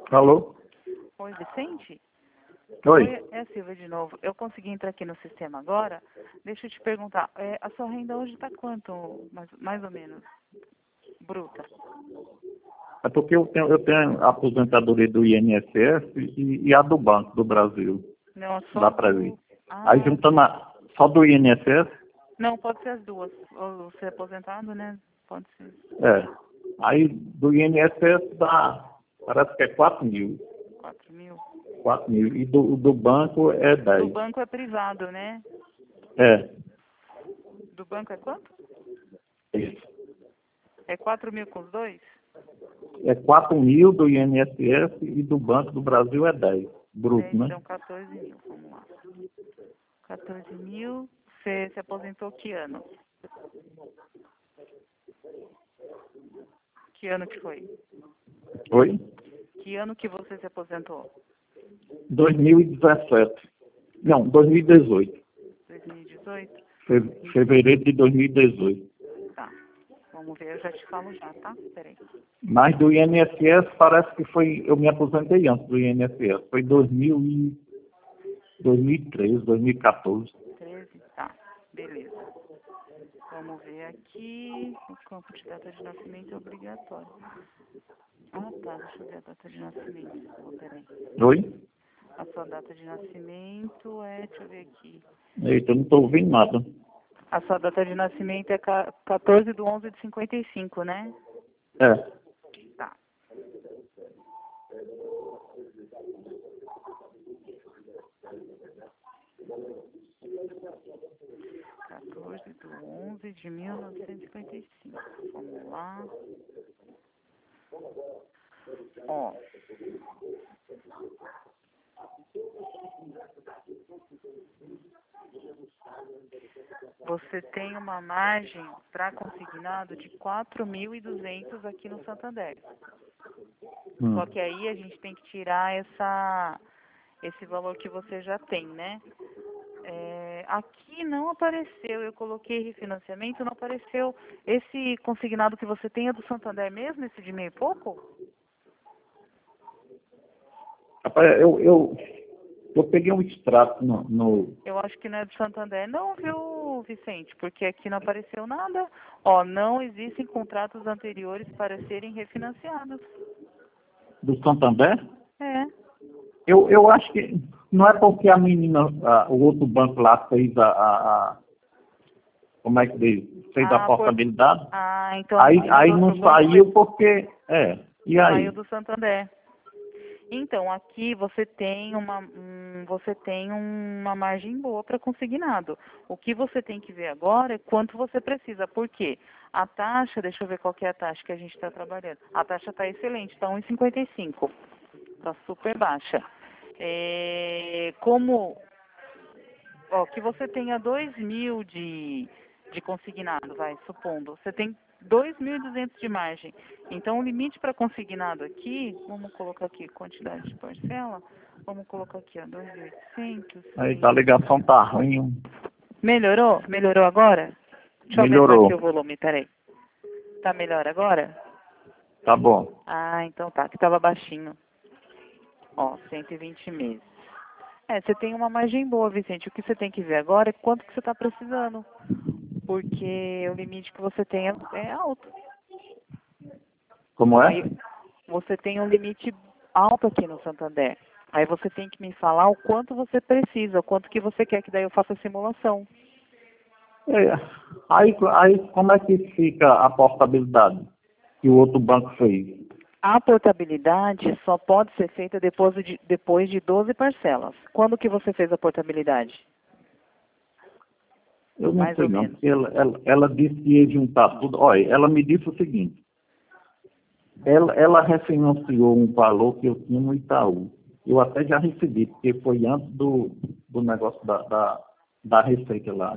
Alô? Oi, Vicente? Oi. É a Silvia de novo. Eu consegui entrar aqui no sistema agora. Deixa eu te perguntar, a sua renda hoje está quanto, mais ou menos, bruta? É porque eu tenho a aposentadoria do INSS e a do Banco do Brasil. Não, Dá só para ver. do... Aí Ah, juntando só do INSS, não, pode ser as duas. Ou ser aposentado, né? Pode ser. é. Aí do INSS dá, parece que é 4 mil. 4 mil. 4 mil. E do banco é Do 10. banco é privado, né? É. Do banco é quanto? Isso. É 4 mil com os dois? É 4 mil do INSS e do Banco do Brasil é 10. Bruto, 10, né? então 14 mil. Vamos lá. 14 mil. Você se aposentou que ano? Que ano que foi? Oi? Que ano que você se aposentou? 2017. Não, 2018. 2018? Fevereiro de 2018. Tá. Vamos ver, eu já te falo já, tá? Peraí. Mas do INSS parece que foi, eu me aposentei antes do INSS. Foi 2013, 2014. 13? Tá. Beleza. Vamos ver aqui. O campo de data de nascimento é obrigatório. Ah, tá. Deixa eu ver a data de nascimento. Oh, peraí. Oi? A sua data de nascimento deixa eu ver aqui. Eita, eu não estou ouvindo nada. A sua data de nascimento é 14/11/55, né? É. Tá. (14/11/1955). Vamos lá. Ó. Você tem uma margem para consignado de 4.200 aqui no Santander. Só que aí a gente tem que tirar esse valor que você já tem, né? Aqui não apareceu, eu coloquei refinanciamento, não apareceu. Esse consignado que você tem é do Santander mesmo, esse de meio e pouco? Rapaz, eu peguei um extrato no... Eu acho que não é do Santander, não, viu, Vicente? Porque aqui não apareceu nada. Ó, não existem contratos anteriores para serem refinanciados. do Santander. É. Eu acho que não é porque a menina, o outro banco lá fez como é que diz? Fez a portabilidade. Então a menina Aí do não outro banco saiu porque... E saiu aí? do Santander. Então, aqui você tem uma margem boa para consignado. O que você tem que ver agora é quanto você precisa. Por quê? A taxa, deixa eu ver qual que é a taxa que a gente está trabalhando. A taxa está excelente, está 1,55. Está super baixa. Que você tenha 2 mil de consignado, supondo. Você tem 2.200 de margem. Então, o limite para consignado aqui, vamos colocar aqui quantidade de parcela, vamos colocar aqui, 2.800. Aí a ligação tá ruim. Melhorou? Melhorou agora? Deixa eu aumentar Melhorou. aqui o volume, peraí. Tá melhor agora? Tá bom. Ah, então tá, que tava baixinho. 120 meses. Você tem uma margem boa, Vicente. O que você tem que ver agora é quanto que você está precisando. Porque o limite que você tem é alto. Como é? Aí você tem um limite alto aqui no Santander. Aí você tem que me falar o quanto você precisa, o quanto que você quer, que daí eu faço a simulação. Aí como é que fica a portabilidade que o outro banco fez? A portabilidade só pode ser feita depois de 12 parcelas. Quando que você fez a portabilidade? Eu não Mais sei ou não, menos. porque ela disse que ia juntar tudo. Olha, ela me disse o seguinte, ela refinanciou um valor que eu tinha no Itaú. Eu até já recebi, porque foi antes do negócio da receita lá.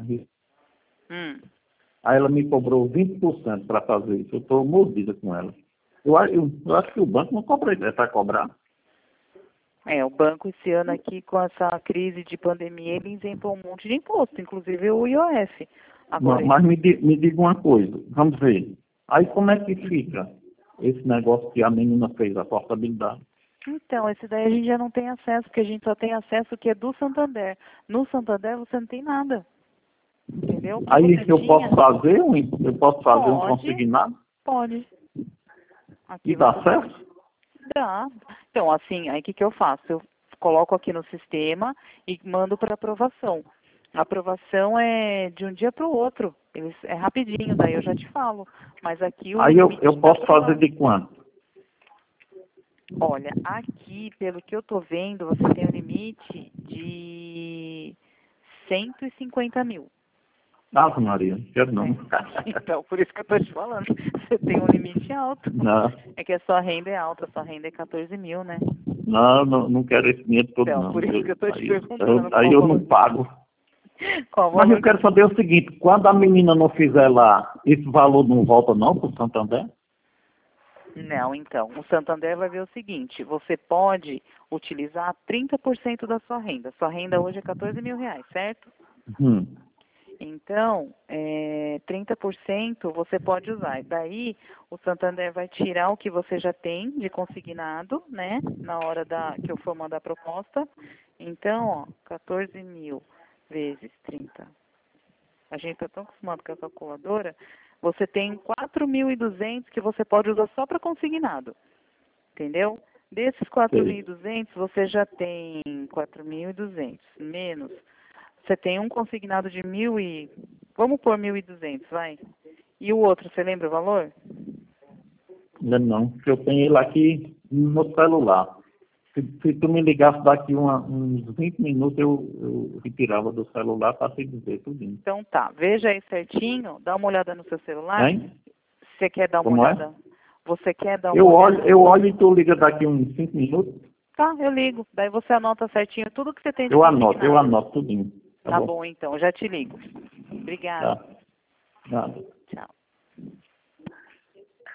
Aí ela me cobrou 20% para fazer isso. Eu estou mordida com ela. Eu acho que o banco não cobra isso, é para cobrar. O banco esse ano aqui, com essa crise de pandemia, ele isentou um monte de imposto, inclusive o IOF. Agora, Mas me diga uma coisa, vamos ver. Aí como é que fica esse negócio que a menina fez, a portabilidade? Então, esse daí a gente já não tem acesso, porque a gente só tem acesso o que é do Santander. No Santander você não tem nada. Entendeu? O que Aí você eu tinha, posso fazer eu posso fazer um pode, consignado pode. Aqui e dá você certo? dá. Então, assim, aí o que, que eu faço? Eu coloco aqui no sistema e mando para aprovação. A aprovação é de um dia para o outro. É rapidinho, daí eu já te falo. Mas aqui o Aí limite eu está posso fazer aprovado. de quanto? Olha, aqui, pelo que eu tô vendo, você tem um limite de 150 mil. Ave Maria, quero É. não. Então, por isso que eu tô te falando. Você tem um limite alto. Não, É que a sua renda é alta, a sua renda é 14 mil, né? não quero esse dinheiro todo, Então, não. por isso que eu tô te Aí, perguntando aí qual eu valor. não pago. Qual Mas eu valor quero que... saber o seguinte, quando a menina não fizer lá, esse valor não volta não para o Santander? Não, então, o Santander vai ver o seguinte, você pode utilizar 30% da sua renda. Sua renda hoje é 14 mil reais, certo? Hum, Então, 30% você pode usar. Daí, o Santander vai tirar o que você já tem de consignado, né? Na hora que eu for mandar a proposta. Então, ó, 14 mil vezes 30. A gente está tão acostumado com a calculadora. Você tem 4.200 que você pode usar só para consignado. Entendeu? Desses sei. 4.200, você já tem 4.200 menos. Você tem um consignado de 1.000 e... Vamos pôr 1.200, vai. E o outro, você lembra o valor? Não, porque eu tenho ele aqui no celular. Se tu me ligasse daqui uns 20 minutos, eu retirava do celular para te dizer tudo. Então tá, veja aí certinho, dá uma olhada no seu celular. Hein? Você quer dar uma Como é? olhada? Você quer dar uma olhada? Eu olho e tu liga daqui uns 5 minutos. Tá, eu ligo. Daí você anota certinho tudo que você tem de Eu consignado. anoto tudinho. Tá Tá bom? bom, então, eu já te ligo. Obrigada. Tá. Nada. Tchau.